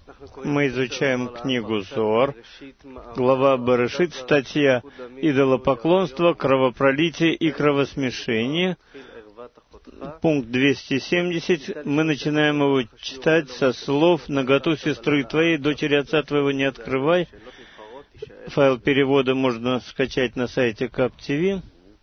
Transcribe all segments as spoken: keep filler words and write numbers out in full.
Мы изучаем книгу Зоар, глава Берешит, статья «Идолопоклонство, кровопролитие и кровосмешение». Пункт двести семьдесят. Мы начинаем его читать со слов «Наготу сестры твоей, дочери отца твоего не открывай». Файл перевода можно скачать на сайте КАП-ТВ.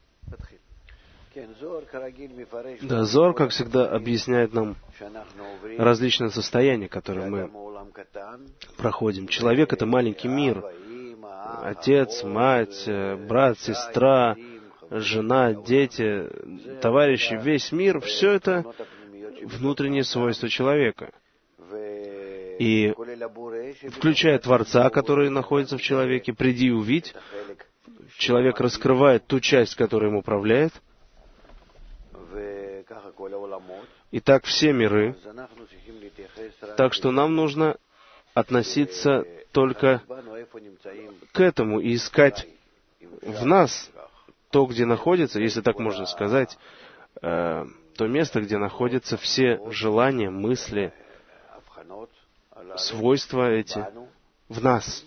Да, Зоар, как всегда, объясняет нам различные состояния, которые мы проходим. Человек — это маленький мир. Отец, мать, брат, сестра, жена, дети, товарищи, весь мир — все это внутренние свойства человека. И, включая Творца, который находится в человеке, приди и увидь, человек раскрывает ту часть, которая им управляет. И так все миры. Так что нам нужно относиться только к этому и искать в нас то, где находится, если так можно сказать, э, то место, где находятся все желания, мысли, свойства эти в нас.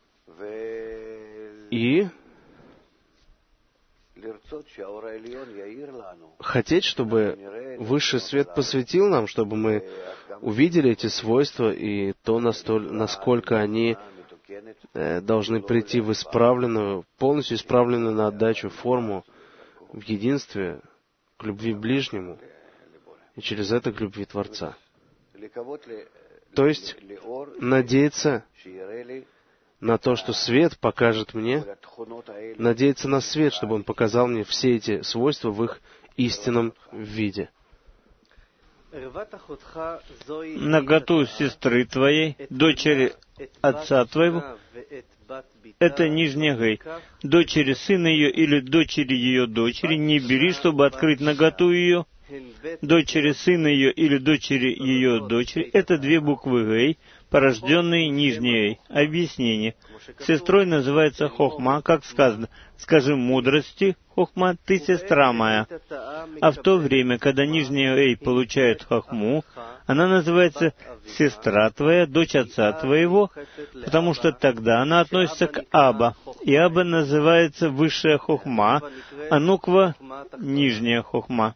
И хотеть, чтобы Высший Свет посветил нам, чтобы мы увидели эти свойства и то, настоль, насколько они э, должны прийти в исправленную, полностью исправленную на отдачу форму, в единстве, к любви к ближнему, и через это к любви Творца. То есть, надеяться на то, что свет покажет мне, надеяться на свет, чтобы он показал мне все эти свойства в их истинном виде. Наготу сестры твоей, дочери отца твоего, это нижняя гей. Дочери сына ее или дочери ее дочери не бери, чтобы открыть наготу ее. Дочери сына ее или дочери ее дочери — это две буквы гей, порожденные нижней эй. Объяснение. Сестрой называется хохма, как сказано: «Скажи мудрости, хохма, ты сестра моя». А в то время, когда нижняя эй получает хохму, она называется сестра твоя, дочь отца твоего, потому что тогда она относится к Аба. И Аба называется высшая хохма, а нуква — нижняя хохма.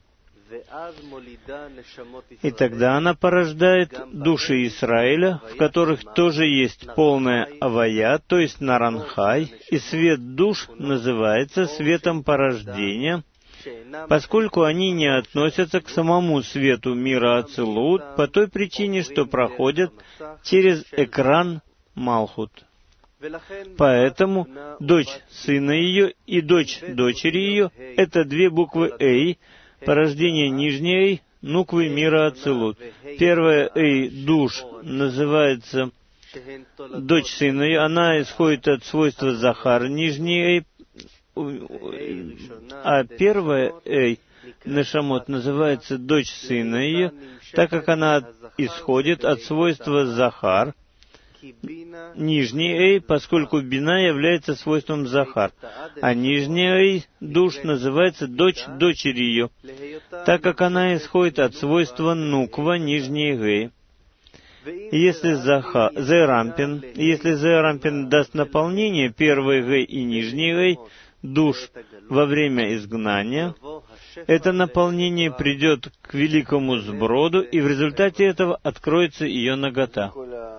И тогда она порождает души Израиля, в которых тоже есть полная авая, то есть наранхай, и свет душ называется светом порождения, поскольку они не относятся к самому свету мира Ацилут по той причине, что проходят через экран Малхут. Поэтому дочь сына ее и дочь дочери ее — это две буквы «Эй», порождение нижней «Эй», нуквы мира Ацилут. Первая «Эй» душ называется дочь сына ее, она исходит от свойства Захар, нижней «Эй», а первая «Эй» Нешамот называется дочь сына ее, так как она исходит от свойства Захар, нижний эй, поскольку бина является свойством Захар, а нижняя эй душ называется дочь дочери ее, так как она исходит от свойства нуква, нижней гей. Если Заха, Зерампин, если Зерампин даст наполнение первой гей и нижней гей душ во время изгнания, это наполнение придет к великому сброду, и в результате этого откроется ее нагота.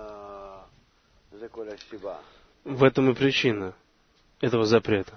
В этом и причина этого запрета.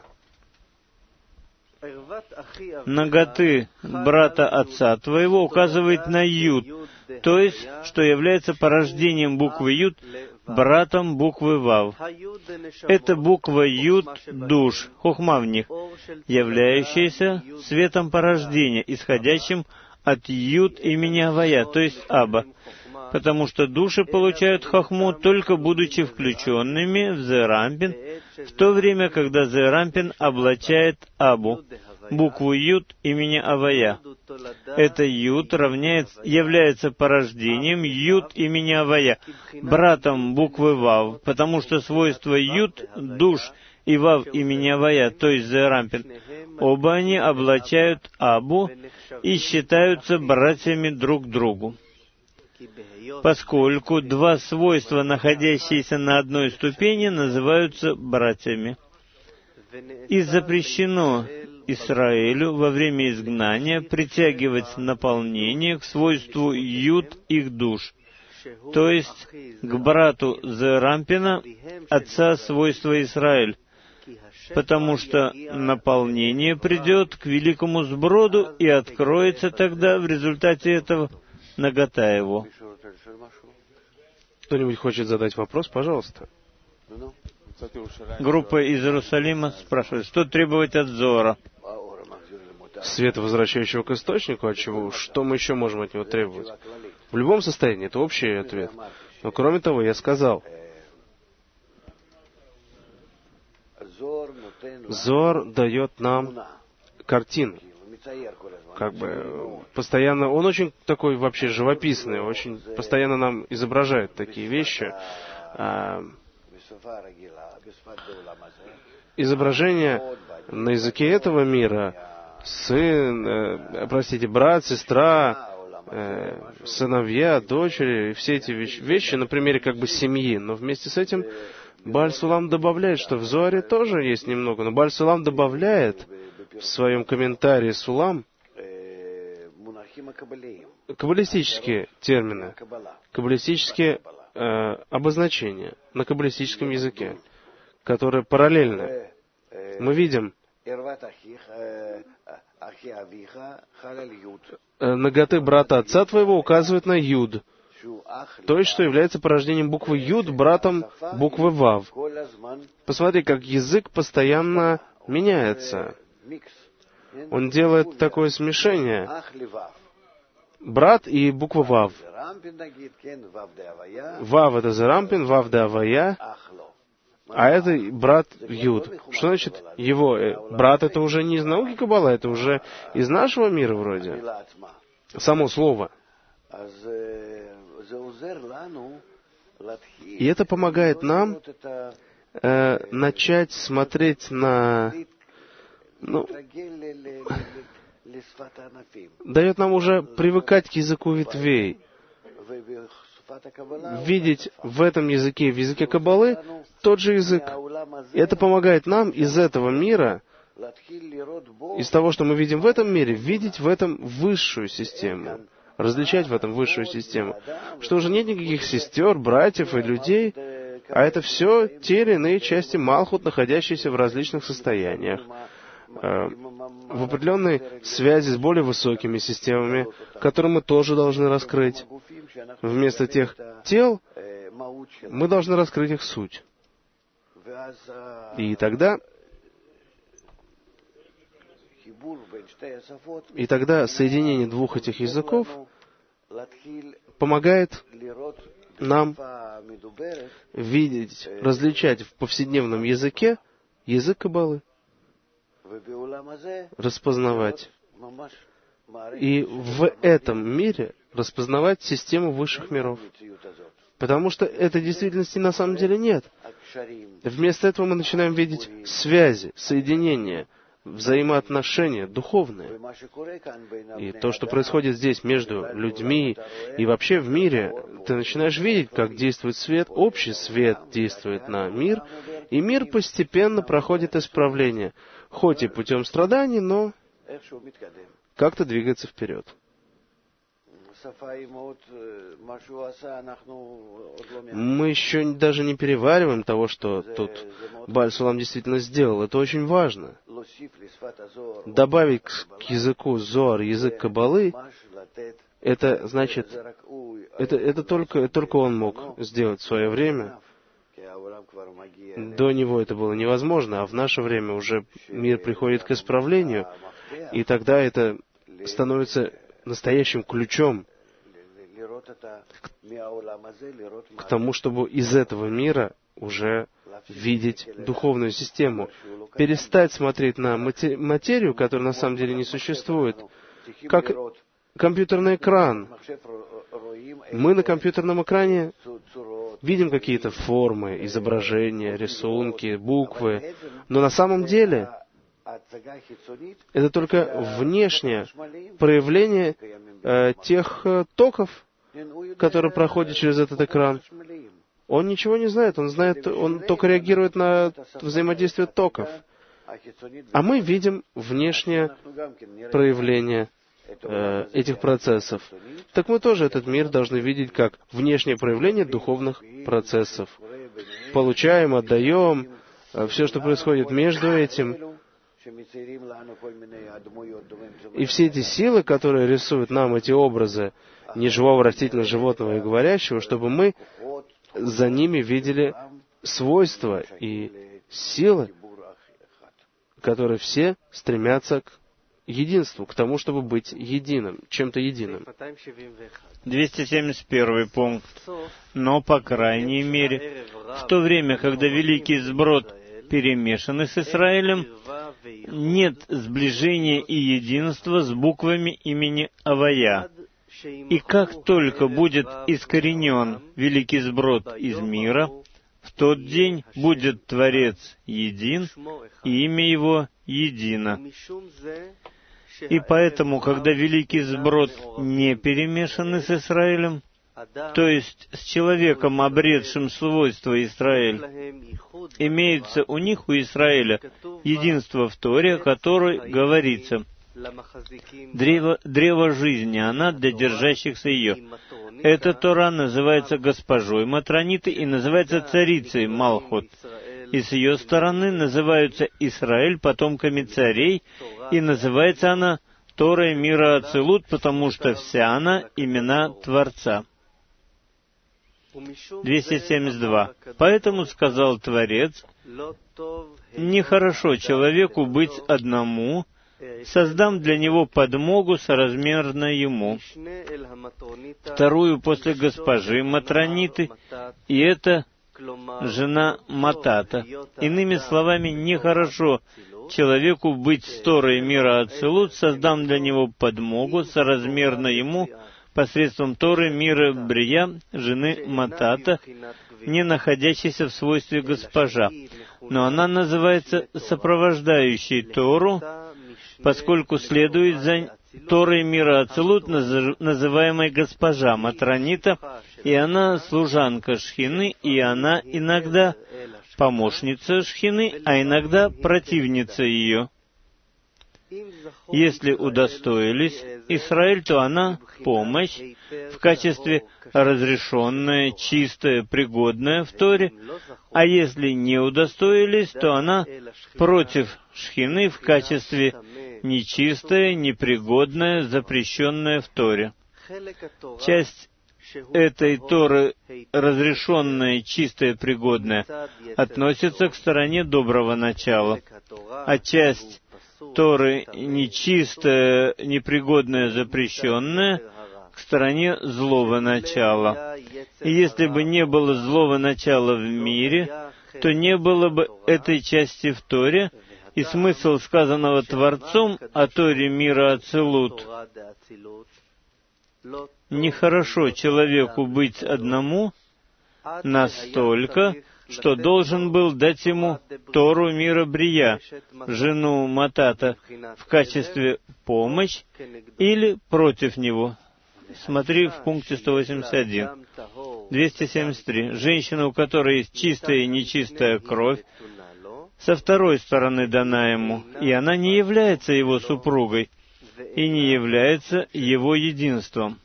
Наготы брата отца твоего указывает на Юд, то есть, что является порождением буквы Юд, братом буквы Вав. Это буква Юд душ, хохма в них, являющаяся светом порождения, исходящим от Юд имени Авая, то есть Аба, потому что души получают хохму, только будучи включенными в Зерампин, в то время, когда Зерампин облачает Абу, букву Юд имени Авая. Это Юд равняется, является порождением Юд имени Авая, братом буквы Вав, потому что свойства Юд, душ, и Вав имени Авая, то есть Зерампин, оба они облачают Абу и считаются братьями друг другу. поскольку два свойства, находящиеся на одной ступени, называются братьями. И запрещено Израилю во время изгнания притягивать наполнение к свойству Юд их душ, то есть к брату Зерампина, отца свойства Израиль, потому что наполнение придет к великому сброду и откроется тогда в результате этого нагота его. Кто-нибудь хочет задать вопрос? Пожалуйста. Группа из Иерусалима спрашивает, что требовать от Зоара? Свет, возвращающего к источнику, от чего? Что мы еще можем от него требовать? В любом состоянии, это общий ответ. Но кроме того, я сказал, Зоар дает нам картину. Как бы постоянно, он очень такой вообще живописный, очень постоянно нам изображает такие вещи. А, изображение на языке этого мира, сын, э, простите, брат, сестра, э, сыновья, дочери, все эти вещи, вещи на примере как бы семьи. Но вместе с этим Бааль Сулам добавляет, что в Зоаре тоже есть немного, но Бааль Сулам добавляет в своем комментарии Сулам каббалистические термины, каббалистические э, обозначения на каббалистическом языке, которые параллельны. Мы видим, наготы брата отца твоего указывают на Юд, то есть, что является порождением буквы Юд, братом буквы Вав. Посмотри, как язык постоянно меняется. Он делает такое смешение. Брат и буква Вав. Вав — это Зерампин, Вав — да Авая, а это брат Юд. Что значит его? Брат — это уже не из науки Каббала, это уже из нашего мира вроде. Само слово. И это помогает нам э, начать смотреть на... Ну, дает нам уже привыкать к языку ветвей, видеть в этом языке, в языке Каббалы, тот же язык. И это помогает нам из этого мира, из того, что мы видим в этом мире, видеть в этом высшую систему, различать в этом высшую систему. Что уже нет никаких сестер, братьев и людей, а это все те или иные части Малхут, находящиеся в различных состояниях, в определенной связи с более высокими системами, которые мы тоже должны раскрыть. Вместо тех тел мы должны раскрыть их суть. И тогда, и тогда соединение двух этих языков помогает нам видеть, различать в повседневном языке язык Каббалы, распознавать. И в этом мире распознавать систему высших миров. Потому что этой действительности на самом деле нет. Вместо этого мы начинаем видеть связи, соединения, взаимоотношения духовные. И то, что происходит здесь между людьми и вообще в мире, ты начинаешь видеть, как действует свет, общий свет действует на мир, и мир постепенно проходит исправление, хоть и путем страданий, но как-то двигается вперед. Мы еще даже не перевариваем того, что тут Бааль Сулам действительно сделал. Это очень важно. Добавить к языку Зоар язык Каббалы, это значит, это, это, только, это только он мог сделать в свое время. До него это было невозможно, а в наше время уже мир приходит к исправлению, и тогда это становится настоящим ключом к тому, чтобы из этого мира уже видеть духовную систему, перестать смотреть на материю, которая на самом деле не существует, как компьютерный экран. Мы на компьютерном экране видим какие-то формы, изображения, рисунки, буквы, но на самом деле это только внешнее проявление э, тех э, токов, который проходит через этот экран, он ничего не знает, он знает, он только реагирует на взаимодействие токов. А мы видим внешнее проявление э, этих процессов. Так мы тоже этот мир должны видеть как внешнее проявление духовных процессов. Получаем, отдаем, э, все, что происходит между этим. И все эти силы, которые рисуют нам эти образы неживого, растительного, животного и говорящего, чтобы мы за ними видели свойства и силы, которые все стремятся к единству, к тому, чтобы быть единым, чем-то единым. двести семьдесят первый пункт. Но, по крайней мере, в то время, когда великий сброд перемешаны с Израилем, нет сближения и единства с буквами имени Авая. И как только будет искоренен великий сброд из мира, в тот день будет Творец един, и имя Его едино. И поэтому, когда великий сброд не перемешаны с Израилем, то есть с человеком, обретшим свойства Израиль, имеется у них, у Израиля, единство в Торе, о которой говорится: Древо, древо жизни, она для держащихся ее. Эта Тора называется госпожой Матрониты и называется царицей Малхут. И с ее стороны называются Израиль потомками царей, и называется она Торой мира Ацилут, потому что вся она имена Творца. двести семьдесят два. Поэтому сказал Творец: «Нехорошо человеку быть одному, создам для него подмогу соразмерно ему, вторую после госпожи Матрониты, и это жена Матата». Иными словами, нехорошо человеку быть с Торой мира Ацилут, создам для него подмогу соразмерно ему посредством Торы мира Брия, жены Матата, не находящейся в свойстве госпожа. Но она называется сопровождающей Тору, поскольку следует за Торой мира Ацилут, называемой госпожа Матронита, и она служанка Шхины, и она иногда помощница Шхины, а иногда противница ее. Если удостоились Израиль, то она помощь в качестве разрешенная, чистая, пригодная в Торе, а если не удостоились, то она против Шхины в качестве нечистая, непригодная, запрещенная в Торе. Часть этой Торы, разрешенная, чистая, пригодная, относится к стороне доброго начала, а часть Торы нечистая, непригодная, запрещенная, к стороне злого начала. И если бы не было злого начала в мире, то не было бы этой части в Торе, и смысл сказанного Творцом о Торе мира Ацилут: нехорошо человеку быть одному настолько, что должен был дать ему Тору мира Брия, жену Матата, в качестве помощь или против него. Смотри в пункте сто восемьдесят один. двести семьдесят три. Женщина, у которой есть чистая и нечистая кровь, со второй стороны дана ему, и она не является его супругой, и не является его единством.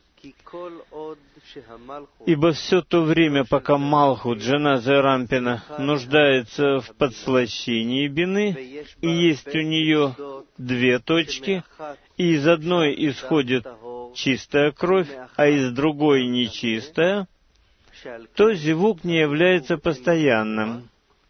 Ибо все то время, пока Малхут, жена Зерампина, нуждается в подслащении бины, и есть у нее две точки, и из одной исходит чистая кровь, а из другой нечистая, то зевук не является постоянным.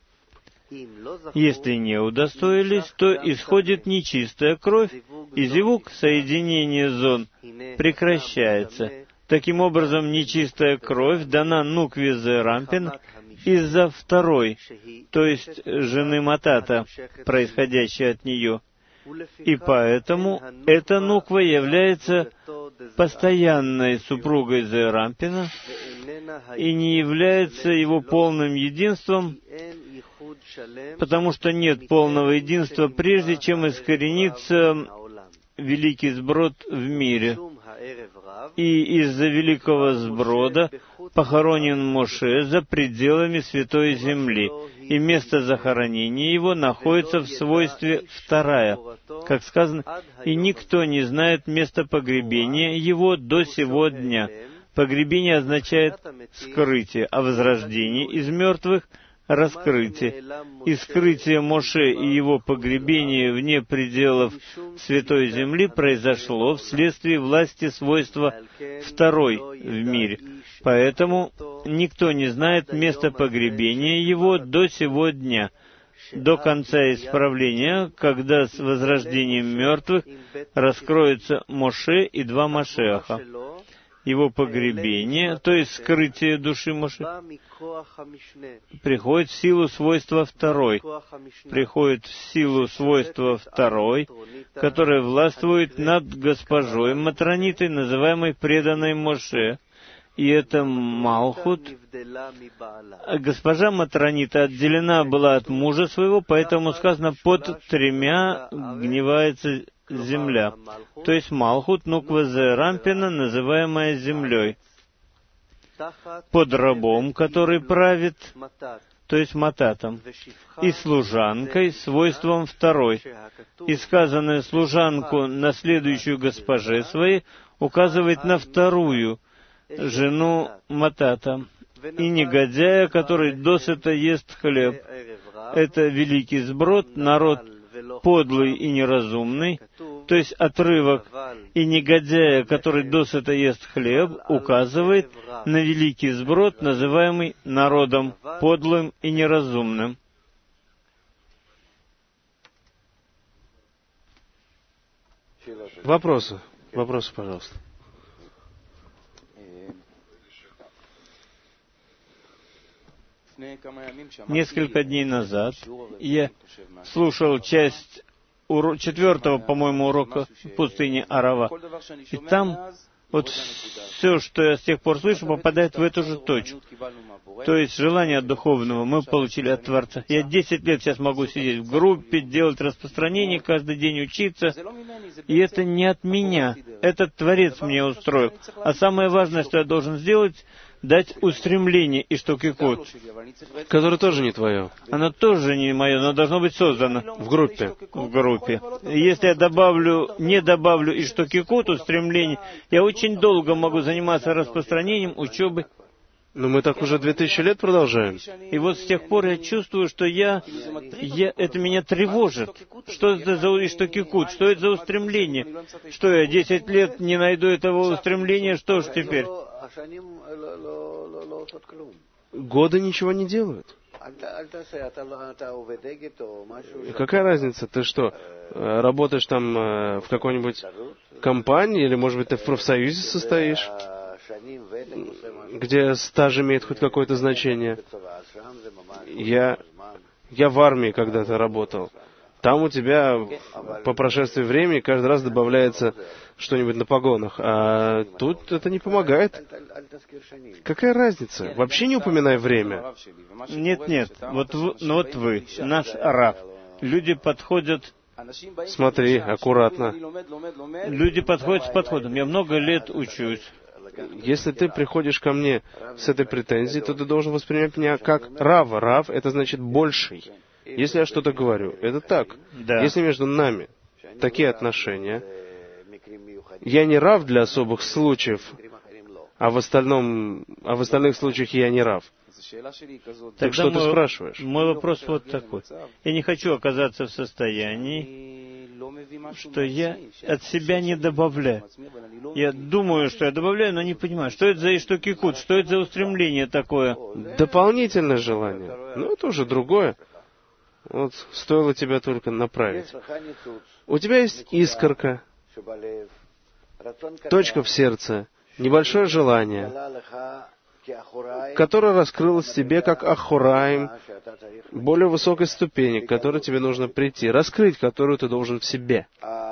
Если не удостоились, то исходит нечистая кровь, и зевук, соединение зон, прекращается. Таким образом, нечистая кровь дана Нукве Зерампин из-за второй, то есть жены Матата, происходящей от нее. И поэтому эта Нуква является постоянной супругой Зерампина и не является его полным единством, потому что нет полного единства, прежде чем искоренится великий сброд в мире. и из-за великого сброда похоронен Моше за пределами Святой Земли, и место захоронения его находится в свойстве вторая, как сказано, «И никто не знает места погребения его до сего дня». Погребение означает скрытие, а возрождение из мертвых — раскрытие. И скрытие Моше и его погребение вне пределов Святой Земли произошло вследствие власти свойства второй в мире. Поэтому никто не знает места погребения его до сего дня, до конца исправления, когда с возрождением мертвых раскроются Моше и два Машеха. Его погребение, то есть скрытие души Моше, приходит в силу свойства второй, приходит в силу свойства второй, которое властвует над госпожой Матронитой, называемой преданной Моше, и это Малхут. Госпожа Матронита отделена была от мужа своего, поэтому сказано, под тремя гнивается земля, то есть Малхут, Нуква Рампина, называемая землей, под рабом, который правит, то есть Мататом, и служанкой, свойством второй. И сказанное служанку, наследующую госпоже своей, указывает на вторую, жену Матата, и негодяя, который досыта ест хлеб. Это великий сброд, народ подлый и неразумный, то есть отрывок «и негодяя, который досыта ест хлеб», указывает на великий сброд, называемый народом подлым и неразумным. Вопросы? Вопросы, пожалуйста. Несколько дней назад я слушал часть уро... четвертого, по-моему, урока в пустыне Арава. И там вот все, что я с тех пор слышу, попадает в эту же точку. То есть желание от духовного мы получили от Творца. Я десять лет сейчас могу сидеть в группе, делать распространение, каждый день учиться. И это не от меня. Этот Творец мне устроил. А самое важное, что я должен сделать, дать устремление и штукикут, которое тоже не твое. Оно тоже не мое, но должно быть создано. В группе. В группе. Если я добавлю, не добавлю и штукикут, устремление, я очень долго могу заниматься распространением, учебой. Но мы так уже две тысячи лет продолжаем. И вот с тех пор я чувствую, что я, я это меня тревожит. Что это за иштокикут? Что это за устремление? Что я десять лет не найду этого устремления? Что ж теперь? Годы ничего не делают. Какая разница? Ты что, работаешь там в какой-нибудь компании, или, может быть, ты в профсоюзе состоишь, где стаж имеет хоть какое-то значение? Я, я в армии когда-то работал. Там у тебя по прошествии времени каждый раз добавляется что-нибудь на погонах, а тут это не помогает. Какая разница? Вообще не упоминай время. Нет, нет. Вот, в, ну вот вы, наш рав. Люди подходят... Смотри, аккуратно. Люди подходят с подходом. Я много лет учусь. Если ты приходишь ко мне с этой претензией, то ты должен воспринимать меня как рава. Рав — это значит больший. Если я что-то говорю, это так. Да. Если между нами такие отношения, я не рав для особых случаев, а в остальном, а в остальных случаях я не рав. Так что ты спрашиваешь? Мой вопрос вот такой. Я не хочу оказаться в состоянии, что я от себя не добавляю. Я думаю, что я добавляю, но не понимаю, что это за иштокикут, что это за устремление такое. Дополнительное желание. Ну, это уже другое. Вот стоило тебя только направить. У тебя есть искорка, точка в сердце, небольшое желание, которое раскрылось в тебе как ахураим, более высокой ступени, к которой тебе нужно прийти, раскрыть которую ты должен в себе.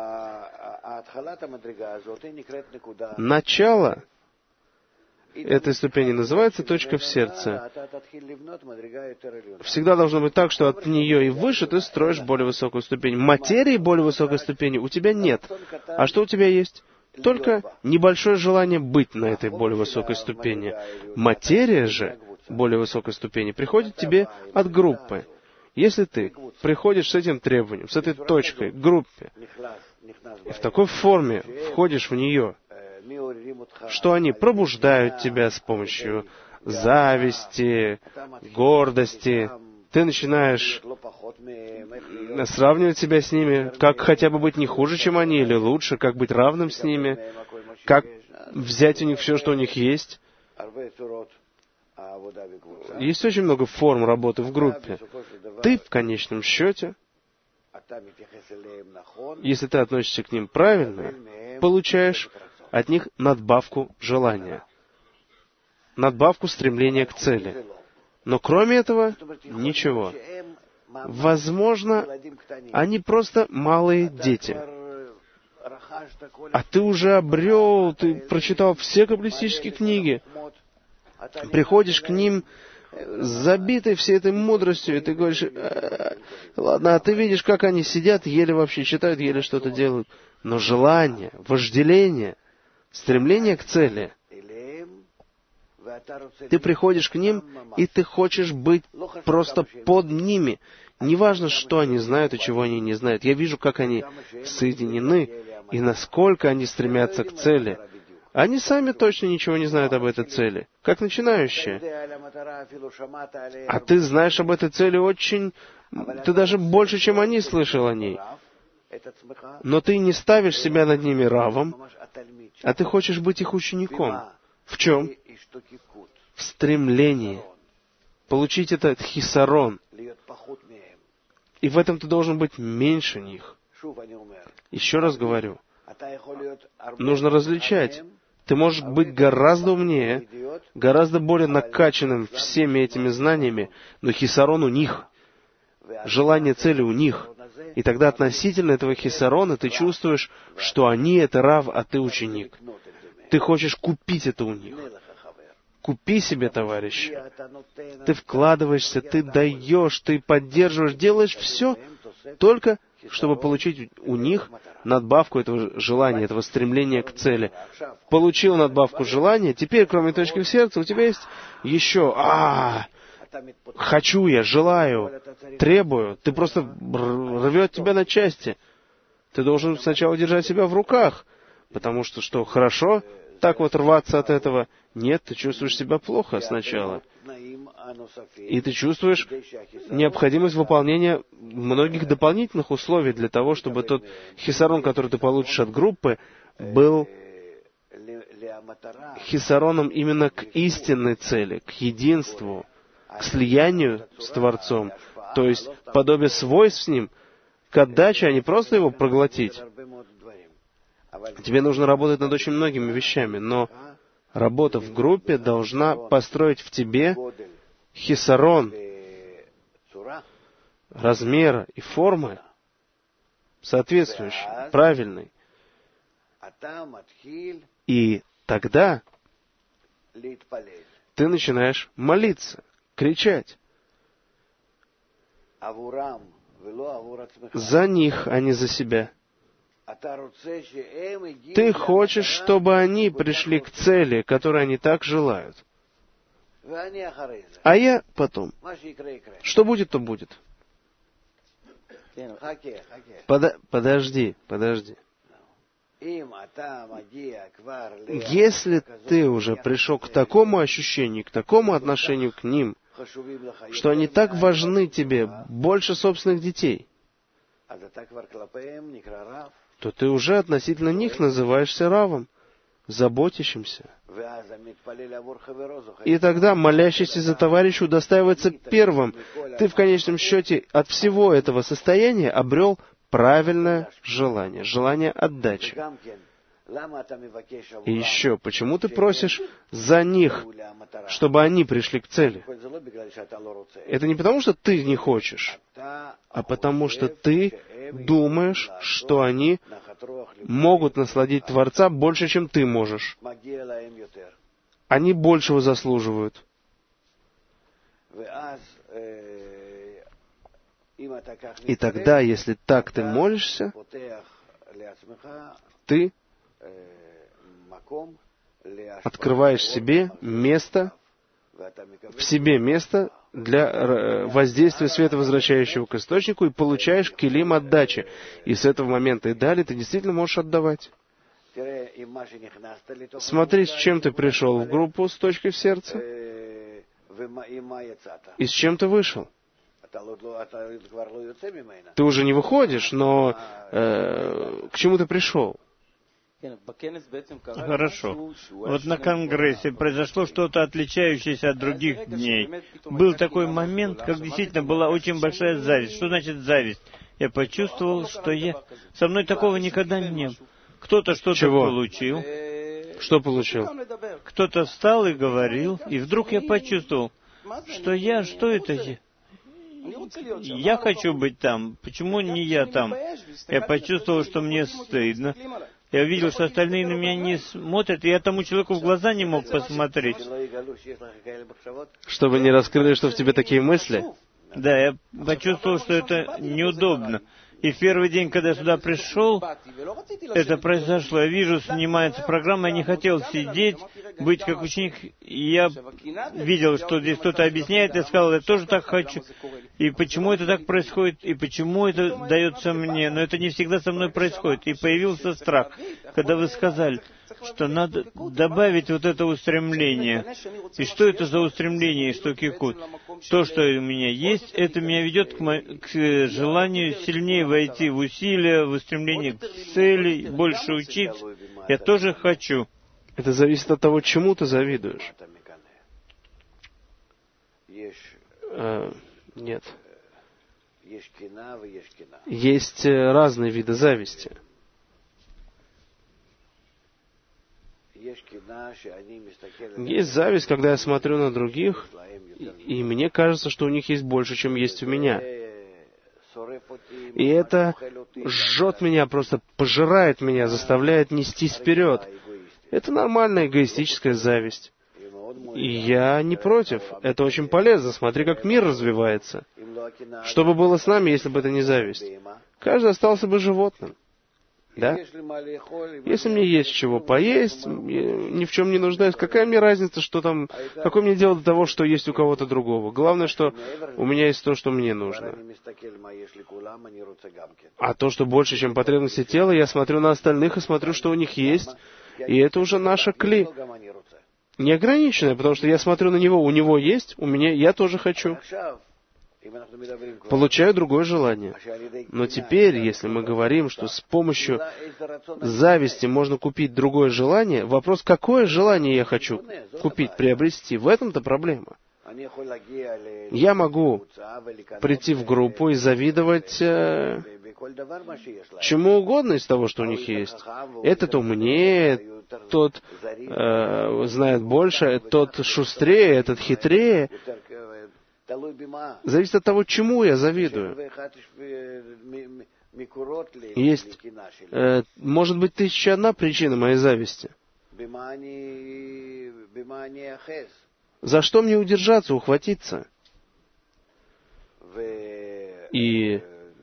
Начало этой ступени называется точка в сердце. Всегда должно быть так, что от нее и выше ты строишь более высокую ступень. Материи более высокой ступени у тебя нет. А что у тебя есть? только небольшое желание быть на этой более высокой ступени. Материя же более высокой ступени приходит тебе от группы. Если ты приходишь с этим требованием, с этой точкой к группе, и в такой форме входишь в нее, что они пробуждают тебя с помощью зависти, гордости, ты начинаешь сравнивать себя с ними, как хотя бы быть не хуже, чем они, или лучше, как быть равным с ними, как взять у них все, что у них есть. Есть очень много форм работы в группе. Ты, в конечном счете, если ты относишься к ним правильно, получаешь от них надбавку желания, надбавку стремления к цели. Но кроме этого, ничего. Возможно, они просто малые дети. А ты уже обрел, ты прочитал все каббалистические книги, приходишь к ним забитый всей этой мудростью, и ты говоришь, э, ладно, а ты видишь, как они сидят, еле вообще читают, еле что-то делают. Но желание, вожделение, стремление к цели, ты приходишь к ним, и ты хочешь быть просто под ними. Неважно, что они знают и чего они не знают. Я вижу, как они соединены, и насколько они стремятся к цели. Они сами точно ничего не знают об этой цели, как начинающие. А ты знаешь об этой цели очень... Ты даже больше, чем они, слышал о ней. Но ты не ставишь себя над ними равом, а ты хочешь быть их учеником. В чем? В стремлении получить этот хисарон. И в этом ты должен быть меньше них. Еще раз говорю, нужно различать. Ты можешь быть гораздо умнее, гораздо более накачанным всеми этими знаниями, но хисарон у них, желание цели у них. И тогда относительно этого хисарона ты чувствуешь, что они — это рав, а ты ученик. Ты хочешь купить это у них. Купи себе, товарищ. Ты вкладываешься, ты даешь, ты поддерживаешь, делаешь все только чтобы получить у них надбавку этого желания, этого стремления к цели. Получил надбавку желания, теперь, кроме точки в сердце, у тебя есть еще, а, хочу я, желаю, требую. Ты просто рвет тебя на части. Ты должен сначала держать себя в руках, потому что, что, хорошо так вот рваться от этого? Нет, ты чувствуешь себя плохо сначала. И ты чувствуешь необходимость выполнения многих дополнительных условий для того, чтобы тот хисарон, который ты получишь от группы, был хисароном именно к истинной цели, к единству, к слиянию с Творцом, то есть подобие свойств с Ним, к отдаче, а не просто его проглотить. Тебе нужно работать над очень многими вещами, но работа в группе должна построить в тебе хисарон размера и формы, соответствующий, правильный. И тогда ты начинаешь молиться, кричать за них, а не за себя. Ты хочешь, чтобы они пришли к цели, которой они так желают. А я потом. Что будет, то будет. Под... Подожди, подожди. Если ты уже пришел к такому ощущению, к такому отношению к ним, что они так важны тебе, больше собственных детей, то ты уже относительно них называешься равом, заботящимся. И тогда молящийся за товарища удостаивается первым. Ты в конечном счете от всего этого состояния обрел правильное желание, желание отдачи. И еще, почему ты просишь за них, чтобы они пришли к цели? Это не потому, что ты не хочешь, а потому, что ты думаешь, что они могут насладить Творца больше, чем ты можешь. Они большего заслуживают. И тогда, если так ты молишься, ты открываешь себе место, в себе место для воздействия света, возвращающего к источнику, и получаешь килим отдачи. И с этого момента и далее ты действительно можешь отдавать. Смотри, с чем ты пришел в группу с точкой в сердце, и с чем ты вышел. Ты уже не выходишь, но э, к чему ты пришел? Хорошо. Вот на Конгрессе произошло что-то отличающееся от других дней. Был такой момент, как действительно была очень большая зависть. Что значит зависть? Я почувствовал, что я... Со мной такого никогда не было. Кто-то что-то Чего? получил. Что получил? Кто-то встал и говорил, и вдруг я почувствовал, что я... Что это я? Я хочу быть там. Почему не я там? Я почувствовал, что мне стыдно. Я увидел, что остальные на меня не смотрят, и я тому человеку в глаза не мог посмотреть. Чтобы не раскрыли, что в тебе такие мысли? Да, я почувствовал, что это неудобно. И в первый день, когда я сюда пришел, это произошло. Я вижу, снимается программа, я не хотел сидеть, быть как ученик. И я видел, что здесь кто-то объясняет, я сказал, я тоже так хочу. И почему это так происходит, и почему это дается мне. Но это не всегда со мной происходит. И появился страх, когда вы сказали, что надо добавить вот это устремление. И что это за устремление, что кикут? То, что у меня есть, это меня ведет к, мо... к желанию сильнее войти в усилия, в устремление к цели, больше учиться. Я тоже хочу. Это зависит от того, чему ты завидуешь. А, нет. Есть разные виды зависти. Есть зависть, когда я смотрю на других, и мне кажется, что у них есть больше, чем есть у меня. И это жжет меня, просто пожирает меня, заставляет нестись вперед. Это нормальная эгоистическая зависть. И я не против. Это очень полезно. Смотри, как мир развивается. Что бы было с нами, если бы это не зависть? Каждый остался бы животным. Да? Если мне есть чего поесть, ни в чем не нуждаюсь, какая мне разница, что там, какое мне дело до того, что есть у кого-то другого? Главное, что у меня есть то, что мне нужно. А то, что больше, чем потребности тела, я смотрю на остальных и смотрю, что у них есть, и это уже наша кли. Неограниченная, потому что я смотрю на него, у него есть, у меня, я тоже хочу. Получаю другое желание. Но теперь, если мы говорим, что с помощью зависти можно купить другое желание, вопрос, какое желание я хочу купить, приобрести, в этом-то проблема. Я могу прийти в группу и завидовать э, чему угодно из того, что у них есть. Этот умнее, тот э, знает больше, тот шустрее, этот хитрее. Зависит от того, чему я завидую. Есть, э, может быть, тысяча одна причина моей зависти. За что мне удержаться, ухватиться? И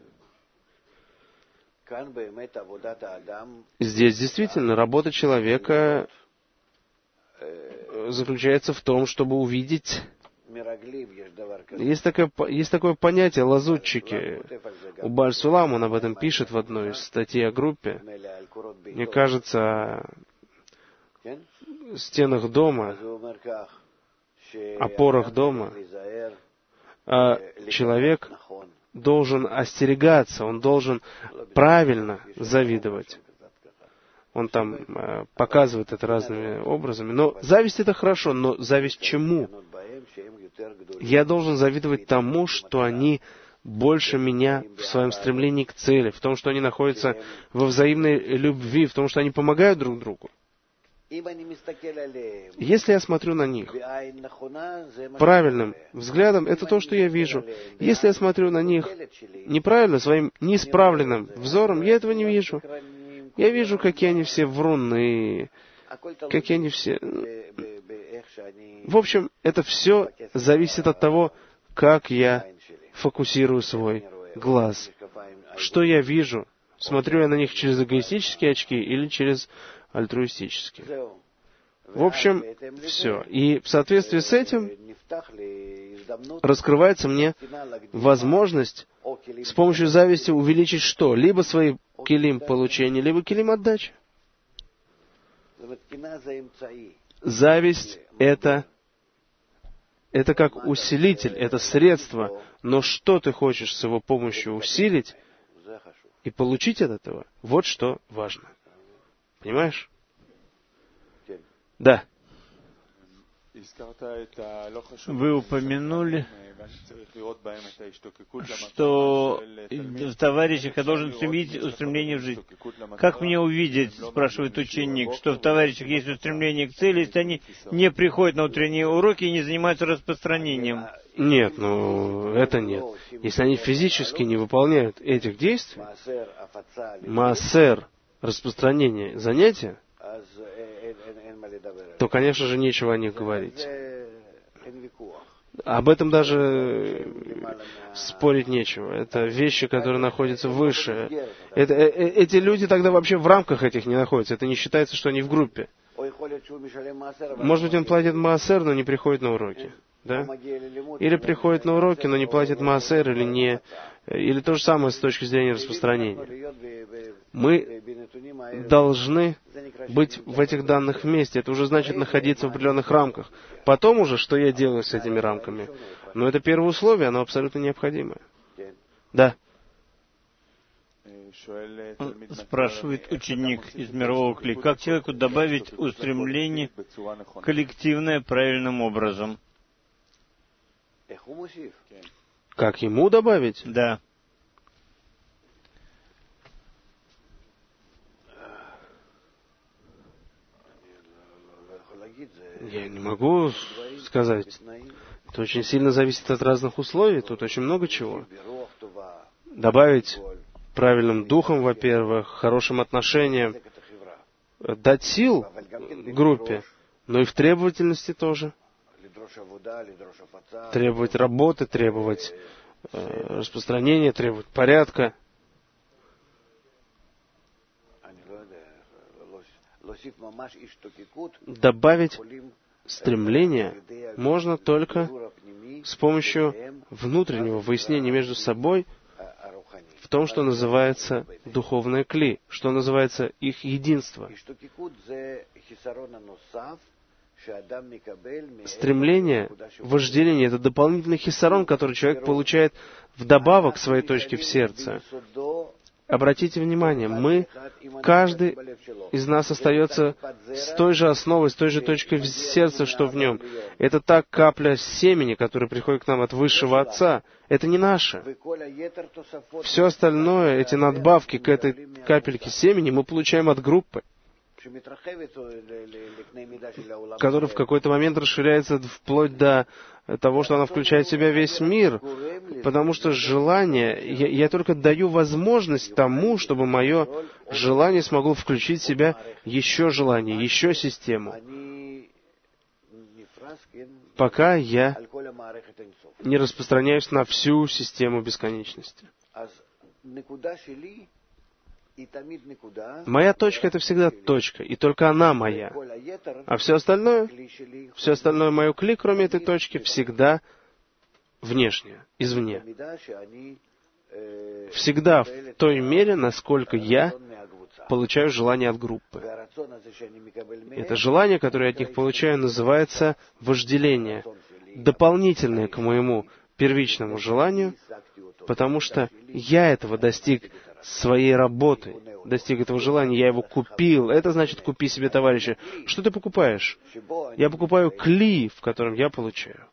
здесь действительно работа человека заключается в том, чтобы увидеть... Есть такое, есть такое понятие лазутчики. У Бааль Сулам, он об этом пишет в одной из статей о группе. Мне кажется, в стенах дома, опорах дома, а человек должен остерегаться, он должен правильно завидовать. Он там э, показывает это разными образами. Но зависть это хорошо, но зависть чему? Я должен завидовать тому, что они больше меня в своем стремлении к цели, в том, что они находятся во взаимной любви, в том, что они помогают друг другу. Если я смотрю на них правильным взглядом, это то, что я вижу. Если я смотрю на них неправильно, своим неисправленным взором, я этого не вижу. Я вижу, какие они все вруны, какие они все... В общем, это все зависит от того, как я фокусирую свой глаз. Что я вижу? Смотрю я на них через эгоистические очки или через альтруистически. В общем, все. И в соответствии с этим раскрывается мне возможность с помощью зависти увеличить что? Либо свои килим получения, либо килим отдачи. Зависть — это, это как усилитель, это средство. Но что ты хочешь с его помощью усилить и получить от этого? Вот что важно. Понимаешь? Да. Вы упомянули, что в товарищах я должен стремить устремление в жизнь. Как мне увидеть, спрашивает ученик, что в товарищах есть устремление к цели, если они не приходят на утренние уроки и не занимаются распространением? Нет, ну это нет. Если они физически не выполняют этих действий, маасер, распространение, занятия, то, конечно же, нечего о них говорить. Об этом даже спорить нечего. Это вещи, которые находятся выше. Это, э, эти люди тогда вообще в рамках этих не находятся. Это не считается, что они в группе. Может быть, он платит маасер, но не приходит на уроки. Да? Или приходит на уроки, но не платит маасер, или не... Или то же самое с точки зрения распространения. Мы должны быть в этих данных вместе. Это уже значит находиться в определенных рамках. Потом уже, что я делаю с этими рамками? Но это первое условие, оно абсолютно необходимое. Да. Спрашивает ученик из мирового кли, как человеку добавить устремление коллективное правильным образом? Как ему добавить? Да. Я не могу сказать. Это очень сильно зависит от разных условий. Тут очень много чего. Добавить правильным духом, во-первых, хорошим отношениям, дать сил группе, но и в требовательности тоже. Требовать работы, требовать э, распространения, требовать порядка. Добавить стремление можно только с помощью внутреннего выяснения между собой в том, что называется духовное кли, что называется их единство. Стремление, вожделение — это дополнительный хиссарон, который человек получает вдобавок к своей точке в сердце. Обратите внимание, мы, каждый из нас остается с той же основой, с той же точкой в сердце, что в нем. Это та капля семени, которая приходит к нам от Высшего Отца. Это не наше. Все остальное, эти надбавки к этой капельке семени мы получаем от группы, который в какой-то момент расширяется вплоть до того, что она включает в себя весь мир. Потому что желание, я, я только даю возможность тому, чтобы мое желание смогло включить в себя еще желание, еще систему, пока я не распространяюсь на всю систему бесконечности. Моя точка — это всегда точка, и только она моя. А все остальное, все остальное мое кли, кроме этой точки, всегда внешнее, извне. Всегда в той мере, насколько я получаю желание от группы. Это желание, которое я от них получаю, называется вожделение, дополнительное к моему первичному желанию, потому что я этого достиг своей работы, достиг этого желания, я его купил. Это значит, купи себе товарища. Что ты покупаешь? Я покупаю кли, в котором я получаю.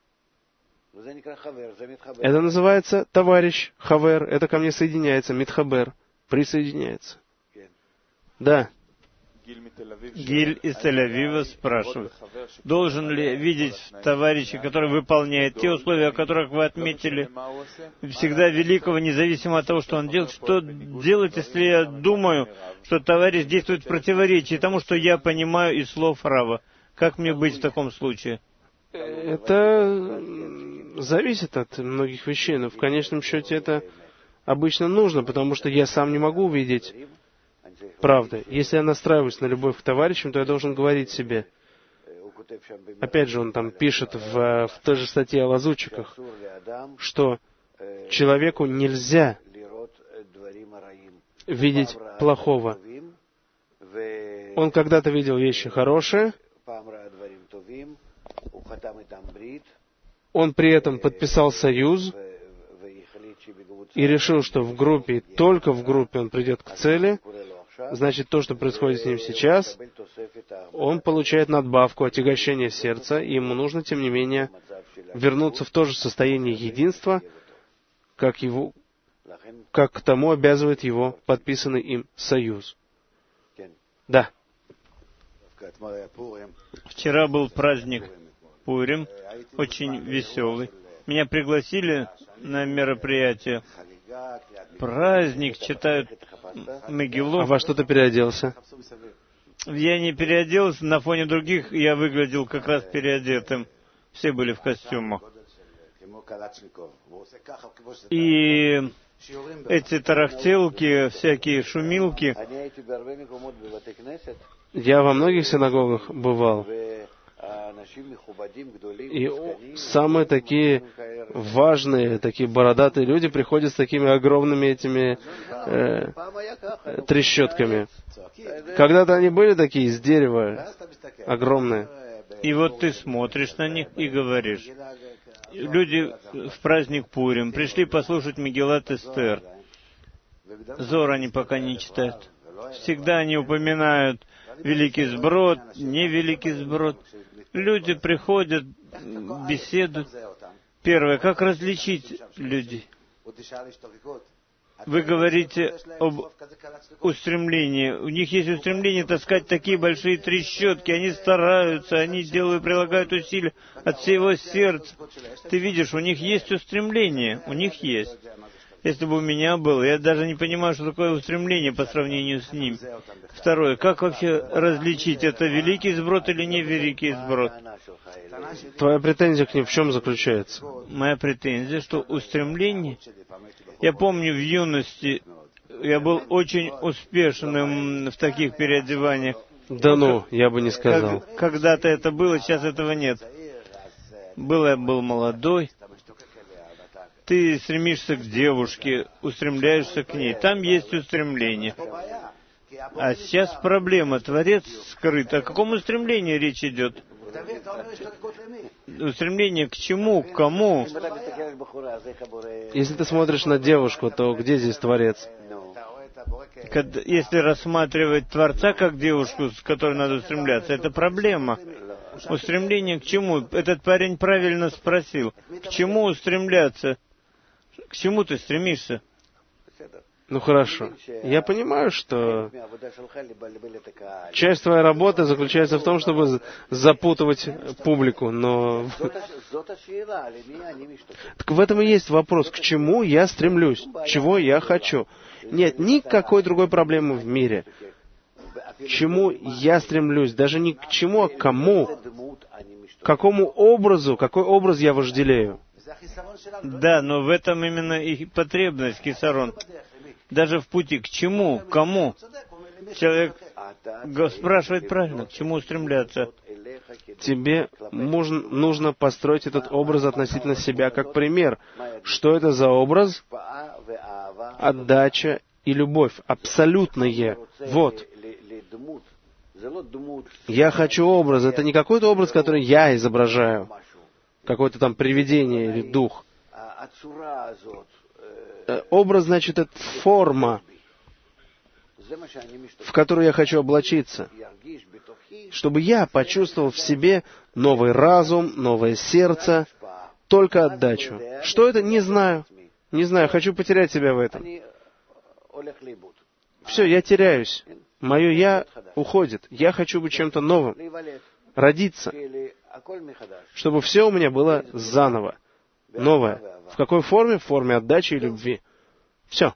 Это называется товарищ, хавер, это ко мне соединяется, митхабер, присоединяется. Да. Гиль из Тель-Авива спрашивает, должен ли видеть товарища, который выполняет те условия, о которых вы отметили, всегда великого, независимо от того, что он делает, что делать, если я думаю, что товарищ действует в противоречии тому, что я понимаю из слов Рава? Как мне быть в таком случае? Это зависит от многих вещей, но в конечном счете это обычно нужно, потому что я сам не могу увидеть правдой. Если я настраиваюсь на любовь к товарищам, то я должен говорить себе. Опять же, он там пишет в, в той же статье о лазутчиках, что человеку нельзя видеть плохого. Он когда-то видел вещи хорошие, он при этом подписал союз и решил, что в группе, только в группе он придет к цели. Значит, то, что происходит с ним сейчас, он получает надбавку, отягощение сердца, и ему нужно, тем не менее, вернуться в то же состояние единства, как, его, как к тому обязывает его подписанный им союз. Да. Вчера был праздник Пурим, очень веселый. Меня пригласили на мероприятие. Праздник, читают Мегиллу. А во что ты переоделся? Я не переоделся, на фоне других я выглядел как раз переодетым. Все были в костюмах. И эти тарахтелки, всякие шумилки. Я во многих синагогах бывал. И самые такие важные, такие бородатые люди приходят с такими огромными этими э, трещотками. Когда-то они были такие из дерева, огромные. И вот ты смотришь на них и говоришь. Люди в праздник Пурим пришли послушать Мегилат Эстер. Зор они пока не читают. Всегда они упоминают великий сброд, не великий сброд. Люди приходят, беседуют. Первое, как различить людей? Вы говорите об устремлении. У них есть устремление таскать такие большие трещотки. Они стараются, они делают, прилагают усилия от всего сердца. Ты видишь, у них есть устремление. У них есть. Если бы у меня было, я даже не понимаю, что такое устремление по сравнению с ним. Второе, как вообще различить, это великий сброд или не великий сброд? Твоя претензия к ним в чем заключается? Моя претензия, что устремление... Я помню, в юности я был очень успешным в таких переодеваниях. Да ну, я бы не сказал. Как, когда-то это было, сейчас этого нет. Было, я был молодой. Ты стремишься к девушке, устремляешься к ней. Там есть устремление. А сейчас проблема. Творец скрыт. О каком устремлении речь идет? Устремление к чему? К кому? Если ты смотришь на девушку, то где здесь Творец? Когда, если рассматривать Творца как девушку, с которой надо устремляться, это проблема. Устремление к чему? Этот парень правильно спросил. К чему устремляться? К чему ты стремишься? Ну хорошо. Я понимаю, что часть твоей работы заключается в том, чтобы запутывать публику, но... Так в этом и есть вопрос, к чему я стремлюсь, чего я хочу. Нет никакой другой проблемы в мире. К чему я стремлюсь, даже не к чему, а к кому. К какому образу, какой образ я вожделею. Да, но в этом именно и потребность, кисарон. Даже в пути к чему, к кому. Человек спрашивает правильно, к чему устремляться. Тебе нужно, нужно построить этот образ относительно себя как пример. Что это за образ? Отдача и любовь. Абсолютные. Вот. Я хочу образ. Это не какой-то образ, который я изображаю. Какое-то там привидение или дух. Образ, значит, это форма, в которую я хочу облачиться, чтобы я почувствовал в себе новый разум, новое сердце, только отдачу. Что это? Не знаю. Не знаю, хочу потерять себя в этом. Все, я теряюсь. Мое «я» уходит. Я хочу быть чем-то новым, родиться, чтобы все у меня было заново, новое. В какой форме? В форме отдачи и любви. Все.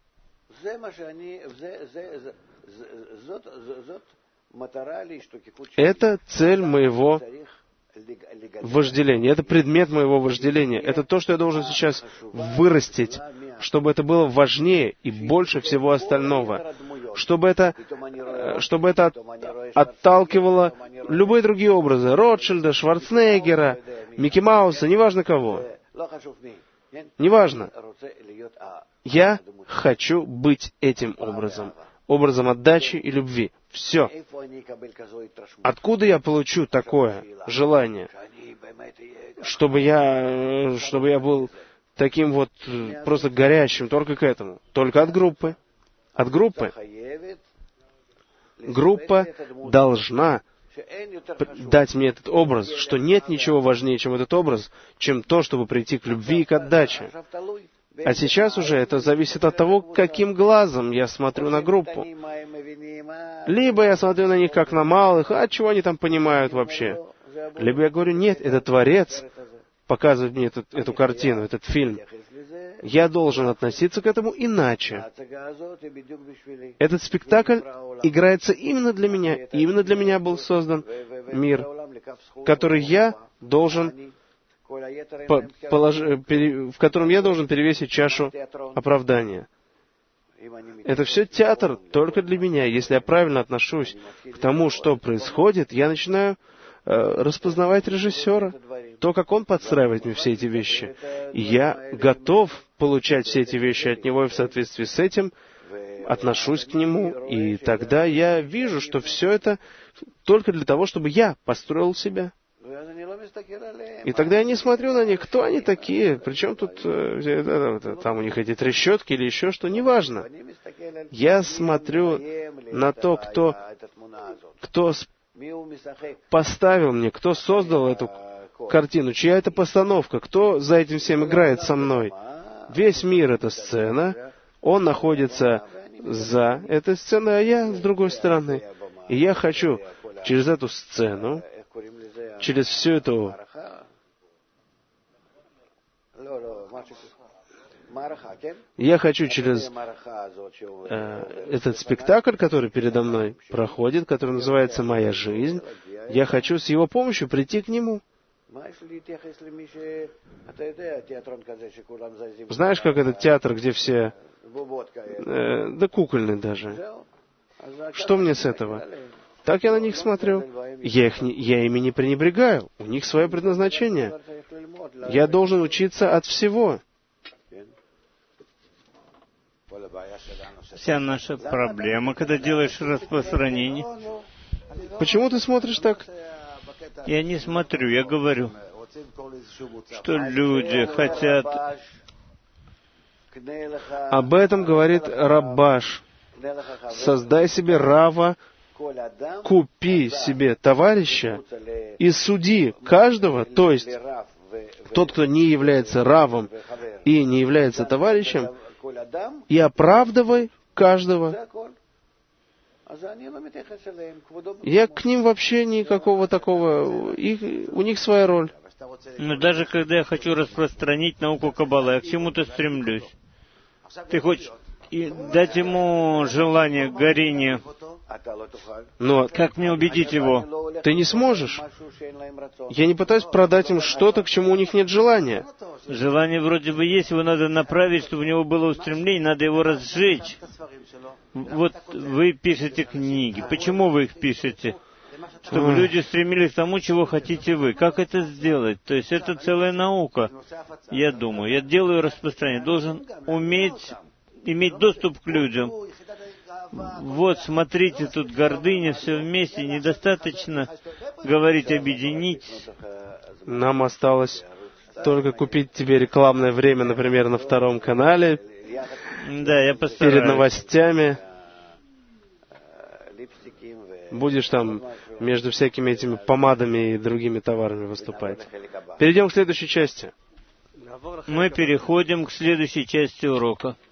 Это цель моего вожделения. Это предмет моего вожделения. Это то, что я должен сейчас вырастить, чтобы это было важнее и больше всего остального. чтобы это, чтобы это от, отталкивало любые другие образы. Ротшильда, Шварценеггера, Микки Мауса, неважно кого. Неважно. Я хочу быть этим образом. Образом отдачи и любви. Все. Откуда я получу такое желание? Чтобы я, чтобы я был таким вот просто горячим только к этому. Только от группы. От группы. Группа должна дать мне этот образ, что нет ничего важнее, чем этот образ, чем то, чтобы прийти к любви и к отдаче. А сейчас уже это зависит от того, каким глазом я смотрю на группу. Либо я смотрю на них как на малых, а чего они там понимают вообще? Либо я говорю, нет, это Творец показывает мне эту, эту картину, этот фильм. Я должен относиться к этому иначе. Этот спектакль играется именно для меня. Именно для меня был создан мир, который я должен, по, полож, пере, в котором я должен перевесить чашу оправдания. Это все театр только для меня. Если я правильно отношусь к тому, что происходит, я начинаю э, распознавать режиссера, то, как он подстраивает мне все эти вещи. И я готов получать все эти вещи от него, и в соответствии с этим отношусь к нему. И тогда я вижу, что все это только для того, чтобы я построил себя. И тогда я не смотрю на них, кто они такие, причем тут э, там у них эти трещотки или еще что, неважно. Я смотрю на то, кто, кто поставил мне, кто создал эту картину, чья это постановка, кто за этим всем играет со мной. Весь мир — это сцена, он находится за этой сценой, а я с другой стороны. И я хочу через эту сцену, через всю эту... Я хочу через э, этот спектакль, который передо мной проходит, который называется «Моя жизнь», я хочу с его помощью прийти к нему. Знаешь, как этот театр, где все... Э, да кукольный даже. Что мне с этого? Так я на них смотрю. Я, их не, я ими не пренебрегаю. У них свое предназначение. Я должен учиться от всего. Вся наша проблема, когда делаешь распространение. Почему ты смотришь так? Я не смотрю, я говорю, что люди хотят... Об этом говорит Раббаш. Создай себе рава, купи себе товарища и суди каждого, то есть тот, кто не является равом и не является товарищем, и оправдывай каждого. Я к ним вообще никакого такого... Их, у них своя роль. Но даже когда я хочу распространить науку Каббалы, я к чему-то стремлюсь. Ты хочешь и дать ему желание, горение. Но как мне убедить его? Ты не сможешь. Я не пытаюсь продать им что-то, к чему у них нет желания. Желание вроде бы есть, его надо направить, чтобы у него было устремление, надо его разжечь. Вот вы пишете книги. Почему вы их пишете? Чтобы люди стремились к тому, чего хотите вы. Как это сделать? То есть это целая наука, я думаю. Я делаю распространение. Должен уметь, иметь доступ к людям. Вот, смотрите, тут гордыня, все вместе. Недостаточно говорить объединить. Нам осталось только купить тебе рекламное время, например, на втором канале. Да, я постараюсь. Перед новостями. Будешь там между всякими этими помадами и другими товарами выступать. Перейдем к следующей части. Мы переходим к следующей части урока.